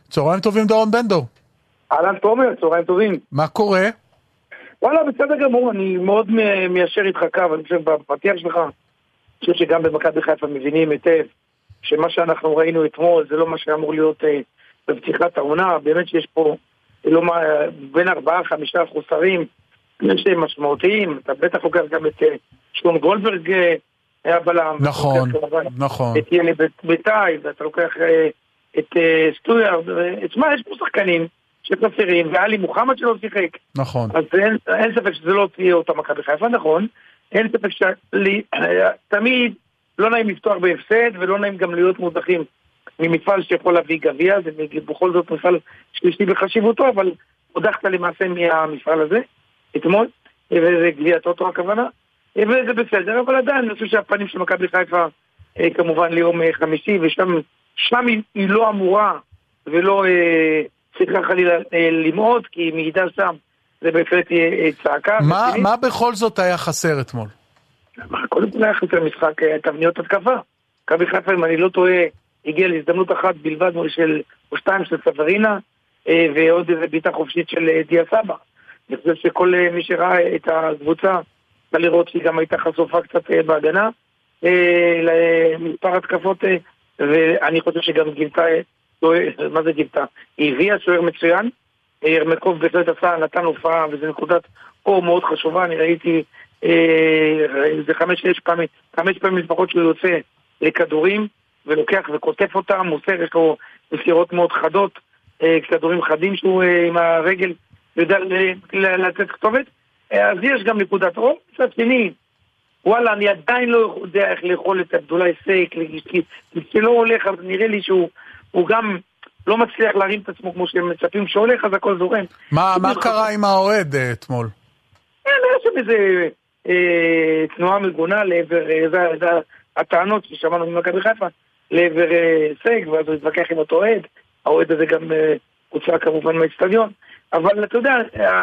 צהריים טובים דורון בנדור. אהלן תומר, צהריים טובים. מה קורה? וואלה, בסדר גמור, אני מאוד מיישר איתך קו, אני חושב בפתיח שלך, אני חושב שגם במכבי חיפה מבינים היטב שמה שאנחנו ראינו אתמול זה לא מה שאמור להיות בפתיחת העונה, באמת שיש פה בין 4-5 חוסרים שהם משמעותיים, אתה בטח לוקח גם את שלום גולדברג היה בלם, נכון, נכון. את ילי ביטאי, ואתה לוקח את סטויארד, תשמע, יש פה שחקנים שחסרים, ואלי מוחמד שלא שיחק. נכון. אז אין ספק שזה לא תהיה אותה מכבי חיפה, נכון. אין ספק שתמיד לא נעים לפתוח בהפסד, ולא נעים גם להיות מודחים ממפעל שיכול להביא גביע, זה בכל זאת מפעל שלישי בחשיבותו, אבל הודחת למעשה מהמפעל הזה, אתמול, וזה גביע טוטו הכוונה, וזה בסדר, אבל עדיין אני חושב שהפנים של מכבי חיפה, כמובן ליום חמישי, ושם היא לא אמורה, ולא צריכה חלילה למעוד, כי היא מעידה שם, זה בהחלט צעקה. מה בכל זאת היה חסר אתמול? קודם כל היה חסר משחק תבניות התקפה. מכבי חיפה, אם אני לא טועה, הגיע להזדמנות אחת בלבד או שתיים של סברינה, ועוד איזה ביטה חופשית של דיה סבא. אני חושב שכל מי שראה את הקבוצה, בא לראות שהיא גם הייתה חשופה קצת בהגנה, למספר התקפות, ואני חושב שגם גילתה, מה זה גילתה? היא הביאה שוער מצוין, ירמקוב בהחלט עשה, נתן הופעה, וזו נקודת אור מאוד חשובה, אני ראיתי, זה 5 פעמים לפחות שהוא יוצא לכדורים, ולוקח וכותף אותם, מוסר, יש לו מסירות מאוד חדות, כדורים חדים שהוא עם הרגל יודע לתת כתובת, אז יש גם נקודת אור. מצד שני, וואלה, אני עדיין לא יודע איך לאכול את אבדולאי סייק, כי שלא הולך, אז נראה לי שהוא גם לא מצליח להרים את עצמו כמו שהם מצפים שהולך, אז הכל זורם. מה קרה עם האוהד אתמול? היה שם איזה תנועה מגונה לעבר, זה הטענות ששמענו ממכבי חיפה, לעבר סייק, ואז הוא התווכח עם אותו אוהד, האוהד הזה גם הוצא כמובן מהאצטדיון, אבל אתה יודע,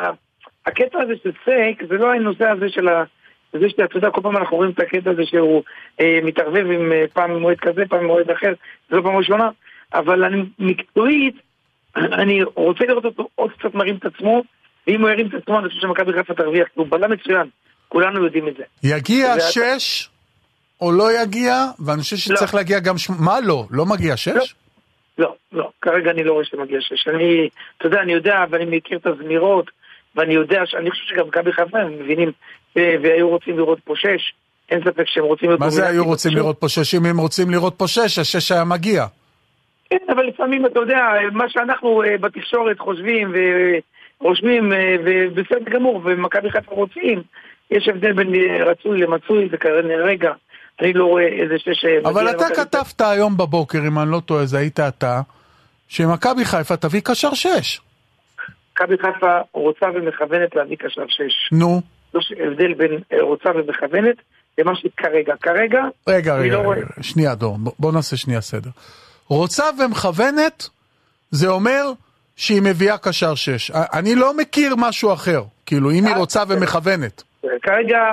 הקטע הזה של סייק, זה לא הנושא הזה של זה שאתה יודע, כל פעם אנחנו רואים את הקטע הזה שהוא מתערבב עם פעם מועד כזה, פעם מועד אחר, זה לא פעם ראשונה, אבל אני מקצועית, אני רוצה לראות אותו עוד קצת מרים את עצמו, ואם הוא ירים את עצמו, אני חושב שמכבי חיפה תרוויח, הוא בלם מצוין, כולנו יודעים את זה. יגיע 6 או לא יגיע, ואני חושב שצריך להגיע גם מה לא? לא מגיע 6? לא, כרגע אני לא רואה שמגיע 6. אתה יודע, אני יודע, ואני מכיר את הזמירות, ואני יודע, אני חושב שגם מכבי חיפה הם מבינים, והיו רוצים לראות פה 6, אין ספק שהם רוצים לראות... מה זה היו רוצים לראות פה 6? אם הם רוצים לראות פה 6, 6 היה מגיע. כן, אבל לפעמים אתה יודע, מה שאנחנו בתקשורת חושבים ורושמים, ובסדר גמור, ומכבי חיפה רוצים, יש הבדל בין רצוי למצוי, זה כרגע, אני לא רואה איזה 6... אבל אתה כתבת היום בבוקר, אם אני לא טועה, זה היית אתה, שמכבי חיפה תביא קשר 6. מכבי חיפה רוצה ומכוונת להביא קשר 6. נו. יש הבדל בין רוצה ומכוונת למה שכרגע. רגע, שנייה דור, בוא נעשה שנייה סדר. רוצה ומכוונת, זה אומר שהיא מביאה קשר 6. אני לא מכיר משהו אחר, כאילו, אם היא רוצה ומכוונת. כרגע,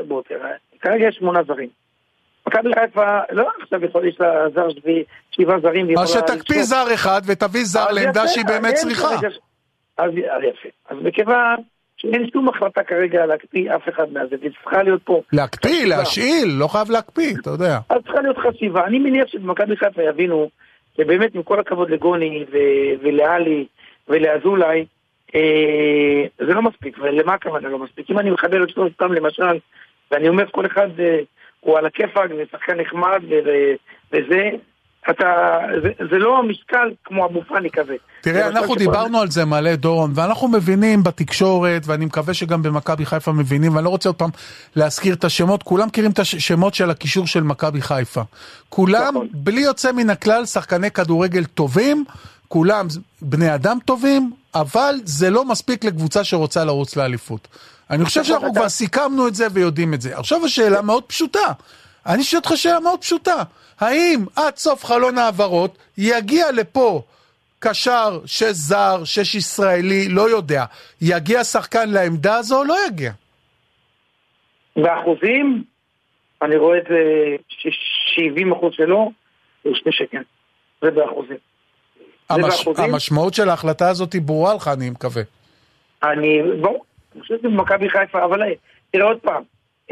כרגע יש 8 זרים. מכבי חיפה, לא עכשיו יכול יש לה זר 7 זרים. אז שתקפיא זר אחד ותביא זר לעמדה שהיא באמת צריכה. אז יפה. אז מכיוון שאין שום החלטה כרגע להקפיא אף אחד מהזה, וצריכה להיות פה... להקפיא, להשאיל, לא חייב להקפיא, אתה יודע. אז צריכה להיות חשיבה. אני מניח שבמכבי חיפה יבינו, שבאמת עם כל הכבוד לגוני ולאלי ולאזולאי, זה לא מספיק. ולמה הכוונה לא מספיק? אם אני מחבר את שלושתם למשל, ואני אומר כל אחד הוא על הכיפק ושחקן נחמד וזה... זה לא המשקל כמו המופני כזה. תראה, אנחנו דיברנו על זה מלא דורון, ואנחנו מבינים בתקשורת, ואני מקווה שגם במכבי חיפה מבינים, ואני לא רוצה עוד פעם להזכיר את השמות, כולם מכירים את השמות של הקישור של מכבי חיפה. כולם, בלי יוצא מן הכלל, שחקני כדורגל טובים, כולם בני אדם טובים, אבל זה לא מספיק לקבוצה שרוצה לרוץ לאליפות. אני חושב שאנחנו כבר סיכמנו את זה ויודעים את זה. עכשיו השאלה מאוד פשוטה. אני שואל אותך שאלה מאוד פשוטה. האם עד סוף חלון העברות יגיע לפה קשר 6 זר, 6 ישראלי, לא יודע, יגיע שחקן לעמדה הזו או לא יגיע? באחוזים, אני רואה את זה 70% שלו, הוא 2 שכן. זה באחוזים. המשמעות של ההחלטה הזאת היא ברורה לך, אני מקווה. אני חושב שבמכבי חיפה, אבל תראה עוד פעם,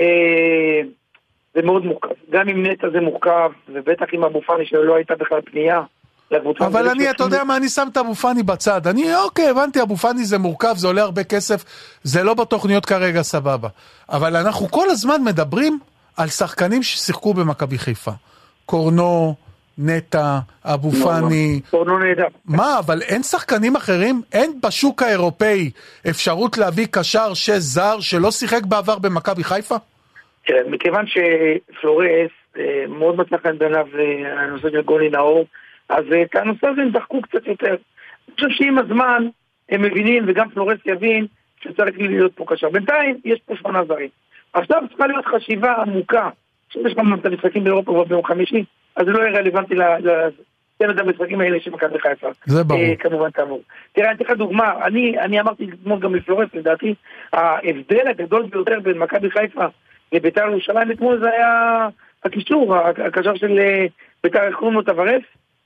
זה מאוד מורכב. גם עם נטע זה מורכב, ובטח עם אבו פאני שלא הייתה בכלל פנייה. אבל אתה יודע מה, אני שם את אבו פאני בצד. אוקיי, הבנתי, אבו פאני זה מורכב, זה עולה הרבה כסף, זה לא בתוכניות כרגע, סבבה. אבל אנחנו כל הזמן מדברים על שחקנים ששיחקו במכבי חיפה. קורנו, נטע, אבו פאני. קורנו נהדר. מה, אבל אין שחקנים אחרים? אין בשוק האירופאי אפשרות להביא קשר זר שלא שיחק בעבר במכבי חיפה? כן, מכיוון שפלורס מאוד מצא חן בעיניו הנושא של גולי נאור, אז את הנושא הזה הם דחקו קצת יותר. אני חושב שעם הזמן הם מבינים, וגם פלורס יבין, שצריך להיות פה קשר. בינתיים יש פה 8 זרים. עכשיו צריכה להיות חשיבה עמוקה, שיש גם את המשחקים באירופה ביום חמישי, אז זה לא יהיה רלוונטי לצמד המשחקים האלה של מכבי חיפה. זה ברור. כמובן תעבור. תראה, אני אתן לך דוגמה, אני אמרתי אתמול גם לפלורס, לדעתי, ההבדל הגדול ביותר בין מכבי חיפה לביתר ירושלים אתמול זה היה הקישור, הקשר של ביתר קורנו טווארס.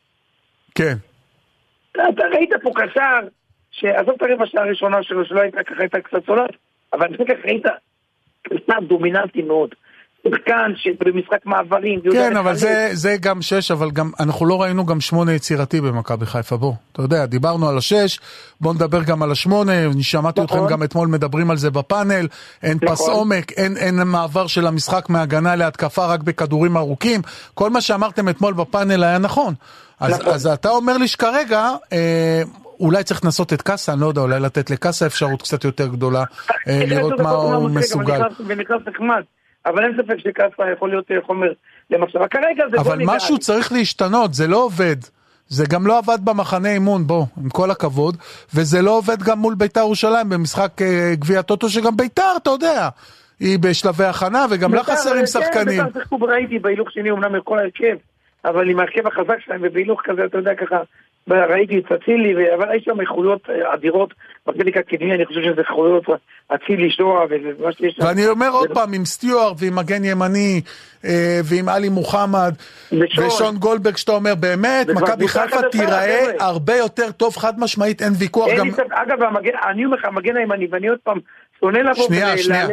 כן. אתה ראית פה קשר, שעזוב את הרבע שעה הראשונה שלו, שלא הייתה ככה, הייתה קצת צולת, אבל אני חושב ראית קשר דומיננטי מאוד. כאן שבמשחק מעברים. כן, אבל זה גם 6, אבל גם אנחנו לא ראינו גם 8 יצירתי במכבי חיפה. בוא, אתה יודע, דיברנו על 6, בוא נדבר גם על 8, אני שמעתי אתכם גם אתמול מדברים על זה בפאנל, אין פס עומק, אין מעבר של המשחק מהגנה להתקפה רק בכדורים ארוכים, כל מה שאמרתם אתמול בפאנל היה נכון. אז אתה אומר לי שכרגע אולי צריך לנסות את קאסה, אני לא יודע, אולי לתת לקאסה אפשרות קצת יותר גדולה, לראות מה הוא מסוגל. ונכנס נחמד. אבל אין ספק שקאסה יכול להיות חומר למחשבה. כרגע זה אבל משהו צריך להשתנות, זה לא עובד. זה גם לא עבד במחנה אימון, בוא, עם כל הכבוד, וזה לא עובד גם מול ביתר ירושלים במשחק גביע טוטו, שגם ביתר, אתה יודע, היא בשלבי הכנה, וגם לא חסרים שחקנים. ביתר שיחקו ראיתי בהילוך שני, אומנם מכל ההרכב, אבל עם ההרכב החזק שלהם, ובהילוך כזה, אתה יודע, ככה, ראיתי את אצילי, אבל יש שם איכויות אדירות, בחלק הקדמי, אני חושב שזה איכויות אצילי, שואה, ומה שיש שם. ואני אומר עוד פעם, עם סטיוארט, ועם מגן ימני, ועם אלי מוחמד, ושון גולדברג, שאתה אומר, באמת, מכבי חיפה תיראה הרבה יותר טוב, חד משמעית, אין ויכוח גם... אגב, אני אומר לך, המגן הימני, ואני עוד פעם, שנייה,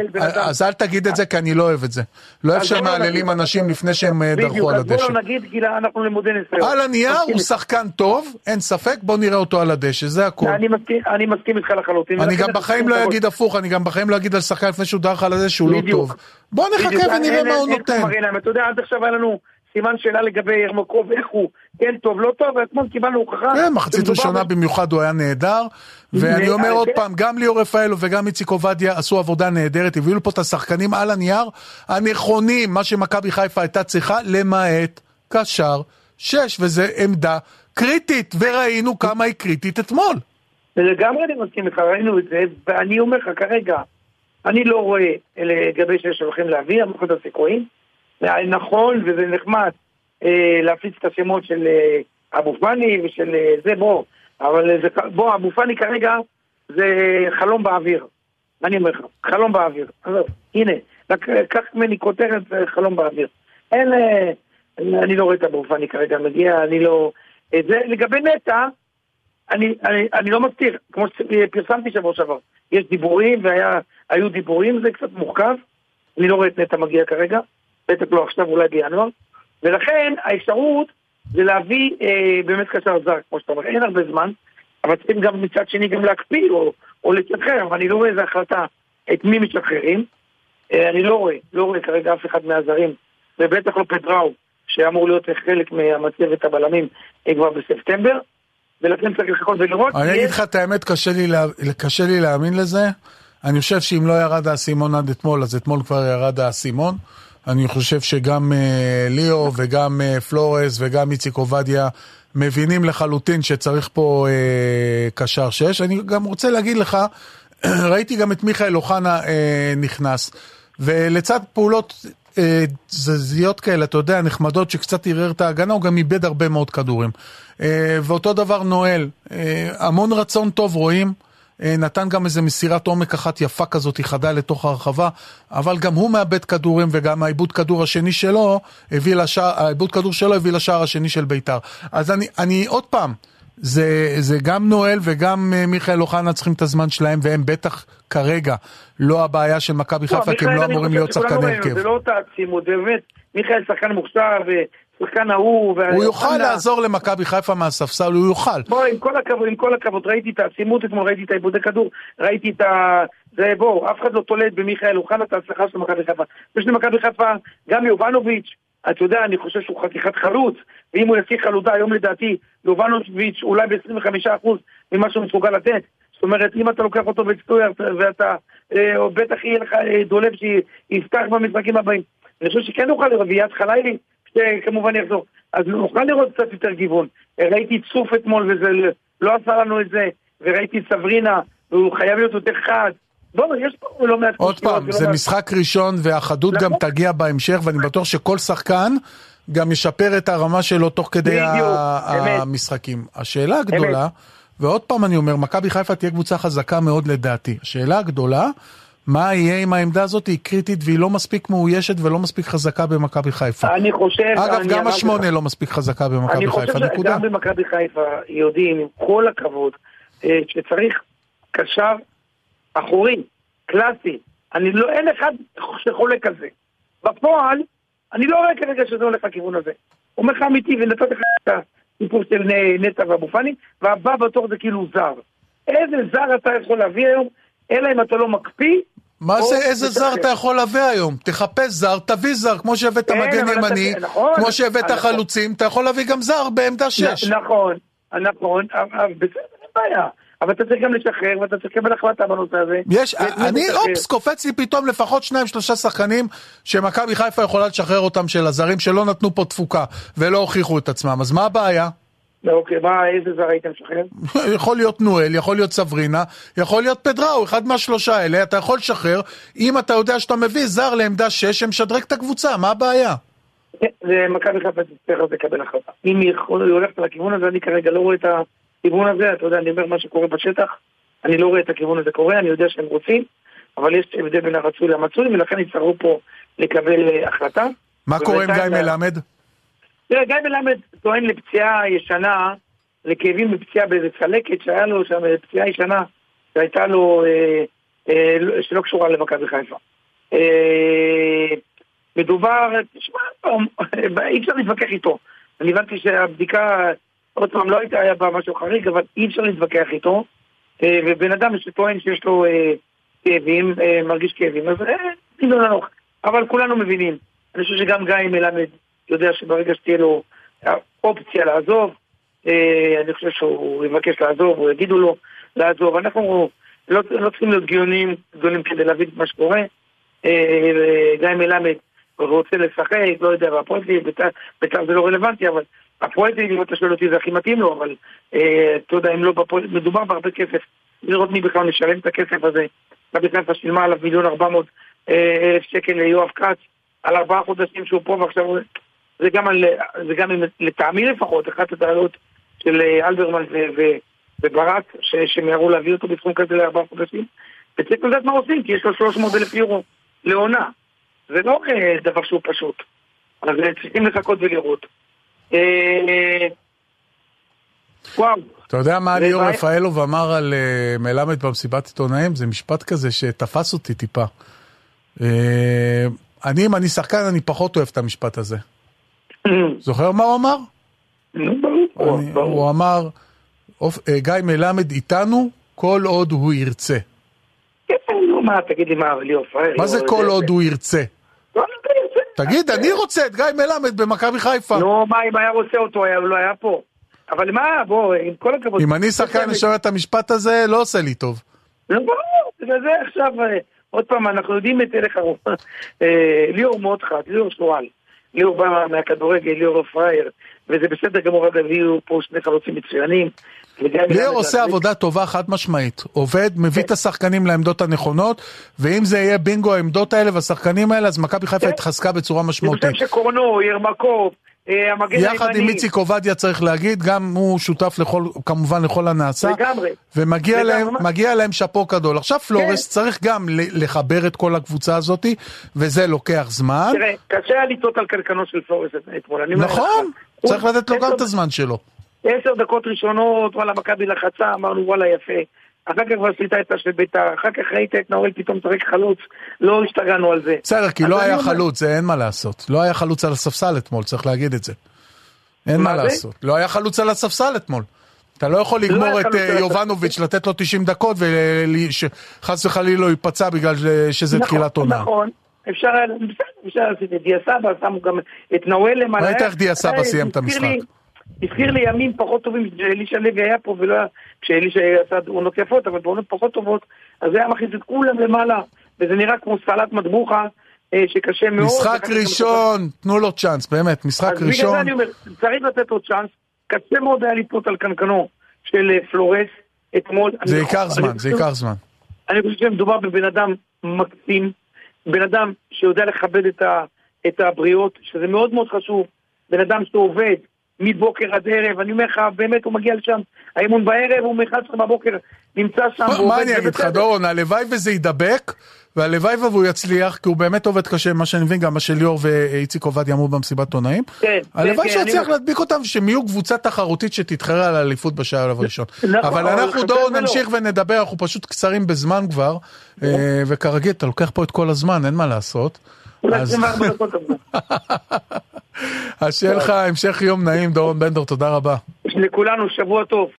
אז אל תגיד את זה כי אני לא אוהב את זה. לא אוהב שמעללים אנשים לפני שהם דרכו על הדשא. בדיוק, אז בואו נגיד, גילה, אנחנו למודי ניסיון. על הנייר הוא שחקן טוב, אין ספק, בוא נראה אותו על הדשא, זה הכל. אני מסכים איתך לחלוטין. אני גם בחיים לא אגיד הפוך, אני גם בחיים לא אגיד על שחקן לפני שהוא דרך על הדשא שהוא לא טוב. בוא נחכה ונראה מה הוא נותן. אתה יודע, עד עכשיו היה לנו סימן שאלה לגבי ירמקוב, איך הוא, כן טוב, לא טוב, ואתמול קיבלנו הוכחה. כן, מחצית ראשונה במיוחד הוא היה נהדר, ואני אומר עוד פעם, גם ליאור רפאלו וגם איציק עובדיה עשו עבודה נהדרת, הביאו פה את השחקנים על הנייר הנכונים, מה שמכבי חיפה הייתה צריכה, למעט קשר 6, וזו עמדה קריטית, וראינו כמה היא קריטית אתמול. ולגמרי אני מסכים לך, ראינו את זה, ואני אומר לך כרגע, אני לא רואה לגבי שהולכים להביא, המחוד הסיכויים, נכון, וזה נחמד להפיץ את השמות של אבו פאני ושל זה, אבל בוא, אבו פאני כרגע זה חלום באוויר. אני אומר לך, חלום באוויר. הנה, קח ממני כותרת, חלום באוויר. אני לא רואה את אבו פאני כרגע מגיע, אני לא... זה לגבי נטע, אני לא מסתיר, כמו שפרסמתי שבוע שעבר. יש דיבורים והיו דיבורים, זה קצת מורכב. אני לא רואה את נטע מגיע כרגע. בטח לא עכשיו, אולי בינואר, ולכן האפשרות זה להביא באמת קשר זר, כמו שאתה אומר, אין הרבה זמן, אבל צריכים גם מצד שני גם להקפיא או לשחרר, אבל אני לא רואה איזה החלטה את מי משחררים, אני לא רואה כרגע אף אחד מהזרים, ובטח לא פדראו, שאמור להיות חלק מהמצבת הבלמים כבר בספטמבר, ולכן צריך לחכות ולראות. אני אגיד לך את האמת, קשה לי להאמין לזה, אני חושב שאם לא ירד האסימון עד אתמול, אז אתמול כבר ירד האסימון, אני חושב שגם ליאו וגם פלורס וגם איציק עובדיה מבינים לחלוטין שצריך פה קשר 6. אני גם רוצה להגיד לך, ראיתי גם את מיכאל אוחנה נכנס, ולצד פעולות זזיות כאלה, אתה יודע, נחמדות שקצת ערער את ההגנה, הוא גם איבד הרבה מאוד כדורים. ואותו דבר נועל, המון רצון טוב רואים, נתן גם איזה מסירת עומק אחת יפה כזאת, היא חדה לתוך הרחבה, אבל גם הוא מאבד כדורים, וגם העיבוד כדור השני שלו הביא לשער השני של ביתר. אז אני עוד פעם, זה גם נואל וגם מיכאל אוחנה צריכים את הזמן שלהם, והם בטח כרגע לא הבעיה של מכבי חיפה, כי הם לא אמורים להיות שחקני הרכב. זה לא תעצימות, באמת, מיכאל שחקן מוכשר ושחקן ההוא. הוא יוכל לעזור למכבי חיפה מהספסל, הוא יוכל. בוא, עם כל הכבוד, ראיתי את העצימות אתמול, ראיתי את העיבודי כדור, ראיתי את זה, בוא, אף אחד לא תולד במיכאל אוחנה את ההצלחה של מכבי חיפה. יש למכבי חיפה גם יובנוביץ', אתה יודע, אני חושב שהוא חתיכת חלוץ, ואם הוא יציא חלודה, היום לדעתי, יובנוביץ' אולי ב-25% ממה שהוא מסוגל לתת. זאת אומרת, אם אתה לוקח אותו בסטויארט, ואתה, או בטח יהיה לך דולב שיפתח במשחקים הבאים. אני חושב שכן נוכל לראות, ויד חלילי, שכמובן יחזור. אז נוכל לראות קצת יותר גיוון. ראיתי צוף אתמול, וזה לא עשה לנו את זה, וראיתי סברינה, והוא חייב להיות יותר חד. בואו, יש פה לא מעט... עוד פעם, זה משחק ראשון, והאחדות גם תגיע בהמשך, ואני בטוח שכל שחקן גם ישפר את הרמה שלו תוך כדי המשחקים. השאלה הגדולה, ועוד פעם אני אומר, מכבי חיפה תהיה קבוצה חזקה מאוד לדעתי. השאלה הגדולה, מה יהיה עם העמדה הזאת, היא קריטית והיא לא מספיק מאוישת ולא מספיק חזקה במכבי חיפה. אני חושב... אגב, גם השמונה לא מספיק חזקה במכבי חיפה, נקודה. אני חושב שגם במכבי חיפה יודעים, עם כל הכבוד, שצריך קשר אחורי, קלאסי. אין אחד שחולק על זה. בפועל, אני לא רואה כרגע שזה הולך לכיוון הזה. הוא אומר לך אמיתי, ונתת לך את הסיפור של נטע ואבו פאני, והבא בתור זה כאילו זר. איזה זר אתה יכול להביא היום, אלא אם אתה לא מקפיא. מה זה איזה זר אתה יכול להביא היום? תחפש זר, תביא זר, כמו שהבאת מגן ימני, כמו שהבאת חלוצים, אתה יכול להביא גם זר בעמדה 6. נכון, בסדר, אין בעיה. אבל אתה צריך גם לשחרר, ואתה צריך לקבל החלטה בנושא הזה. קופץ לי פתאום לפחות 2-3 שחקנים שמכבי חיפה יכולה לשחרר אותם של הזרים שלא נתנו פה תפוקה ולא הוכיחו את עצמם. אז מה הבעיה? אוקיי, איזה זר הייתם לשחרר? יכול להיות נואל, יכול להיות סברינה, יכול להיות פדראו, אחד מהשלושה האלה, אתה יכול לשחרר, אם אתה יודע שאתה מביא זר לעמדה 6, שמשדרג את הקבוצה, מה הבעיה? מכבי חיפה תצטרך לקבל החלטה. אם היא הולכת לכיוון הזה, אני כרגע לא רואה את הכיוון הזה, אתה יודע, אני אומר מה שקורה בשטח, אני לא רואה את הכיוון הזה קורה, אני יודע שהם רוצים, אבל יש הבדל בין הרצוי למצוי, ולכן יצטרכו פה לקבל החלטה. מה קורה עם גיא מלמד? תראה, גיא מלמד טוען לפציעה ישנה, לכאבים בפציעה באיזה צלקת שהיה לו שם, פציעה ישנה, שהייתה לו, שלא קשורה למכבי חיפה. מדובר, תשמע, אי אפשר להתווכח איתו. אני הבנתי שהבדיקה, עוד פעם, לא היה בה משהו חריג, אבל אי אפשר להתווכח איתו, ובן אדם שטוען שיש לו כאבים, מרגיש כאבים, אז לא ננוח. אבל כולנו מבינים. אני חושב שגם גיא מלמד יודע שברגע שתהיה לו אופציה לעזוב, אני חושב שהוא יבקש לעזוב, או יגידו לו לעזוב. אנחנו לא צריכים להיות גדולים כדי להבין את מה שקורה. גיא מלמד רוצה לשחק, לא יודע, והפרויקטים, בית"ר זה לא רלוונטי, אבל הפרויקטים, אם אתה שואל אותי, זה הכי מתאים לו, אבל אתה יודע, אם לא בפרויקט, מדובר בהרבה כסף, לראות מי בכלל משלם את הכסף הזה. בחיפה שילמה עליו 1,400,000 שקל ליואב כץ, על 4 חודשים שהוא פה, ועכשיו זה גם לטעמי לפחות, אחת הטענות של אלברמן וברק, שמיירו להביא אותו בסכום כזה ל4 חודשים, וצריך לדעת מה עושים, כי יש לו 300,000 יורו לעונה. זה לא דבר שהוא פשוט. אז צריכים לחכות ולראות. וואו. אתה יודע מה ליאור רפאלוב אמר על מלמד במסיבת עיתונאים? זה משפט כזה שתפס אותי טיפה. אם אני שחקן, אני פחות אוהב את המשפט הזה. זוכר מה הוא אמר? הוא אמר, גיא מלמד איתנו כל עוד הוא ירצה. מה, תגיד לי מה, ליאור רפאלוב? מה זה כל עוד הוא ירצה? תגיד, אני רוצה את גיא מלמד במכבי חיפה. נו, מה, אם היה רוצה אותו, הוא לא היה פה. אבל מה, בוא, עם כל הכבוד... אם אני שחקן לשמוע את המשפט הזה, לא עושה לי טוב. לא, ברור, זה עכשיו, עוד פעם, אנחנו יודעים את הלך הרוב. ליאור מאוד חד, ליאור שורל. ליאור בא מהכדורגל, ליאור רפאייר, וזה בסדר גמור, אגב, ליאור פה שני חלוצים מצוינים. ליאור עושה עבודה טובה חד משמעית, עובד, מביא את השחקנים לעמדות הנכונות, ואם זה יהיה בינגו העמדות האלה והשחקנים האלה, אז מכבי חיפה התחזקה בצורה משמעותית. אני חושב שקורנו, ירמקוב, המגן הימני. יחד עם איציק עובדיה צריך להגיד, גם הוא שותף כמובן לכל הנעשה, ומגיע להם שפו גדול. עכשיו פלורס צריך גם לחבר את כל הקבוצה הזאת, וזה לוקח זמן. תראה, קשה היה לטעות על קלקנו של פלורס אתמול. נכון, צריך לתת לו גם את הזמן שלו. 10 דקות ראשונות, וואלה, מכבי לחצה, אמרנו וואלה יפה. אחר כך כבר עשית את של בית"ר, אחר כך ראית את נאואל פתאום צחק חלוץ, לא השתגענו על זה. בסדר, כי לא היה חלוץ, זה אין מה לעשות. לא היה חלוץ על הספסל אתמול, צריך להגיד את זה. אין מה לעשות. לא היה חלוץ על הספסל אתמול. אתה לא יכול לגמור את יובנוביץ' לתת לו 90 דקות וחס וחלילה לא ייפצע בגלל שזה תחילת עונה. נכון, אפשר לעשות את דיה סבא, שמו גם את נאואל למעלה. ראית איך דיה סבא סיים את המשחק? הזכיר לי ימים פחות טובים שאלישע לוי היה פה, ולא היה, כשאלישע עשה עונות יפות, אבל בעונות פחות טובות, אז זה היה מכניס את כולם למעלה, וזה נראה כמו סלט מטבוחה, שקשה מאוד. משחק ראשון, תנו לו צ'אנס, באמת, משחק ראשון. אז בגלל זה אני אומר, צריך לתת לו צ'אנס, קשה מאוד היה לפנות על קנקנו של פלורס אתמול. זה ייקח זמן, זה ייקח זמן. אני חושב שמדובר בבן אדם מקסים, בן אדם שיודע לכבד את הבריאות, שזה מאוד מאוד חשוב, בן אדם שעובד, מבוקר עד ערב, אני אומר לך, באמת הוא מגיע לשם, האימון בערב, הוא מ-11 בבוקר, נמצא שם. מה אני אגיד לך, דורון, הלוואי וזה ידבק, והלוואי והוא יצליח, כי הוא באמת עובד קשה, מה שאני מבין, גם מה של ליאור ואיציק עובדיה אמרו במסיבת עונאים. הלוואי שיצליח להדביק אותם, שהם יהיו קבוצה תחרותית שתתחרה על האליפות בשלב הראשון. אבל אנחנו, דורון, נמשיך ונדבר, אנחנו פשוט קצרים בזמן כבר, וכרגיל, אתה לוקח פה את כל הזמן, אין מה לעשות. אז שיהיה לך המשך יום נעים, דורון בנדור, תודה רבה. לכולנו שבוע טוב.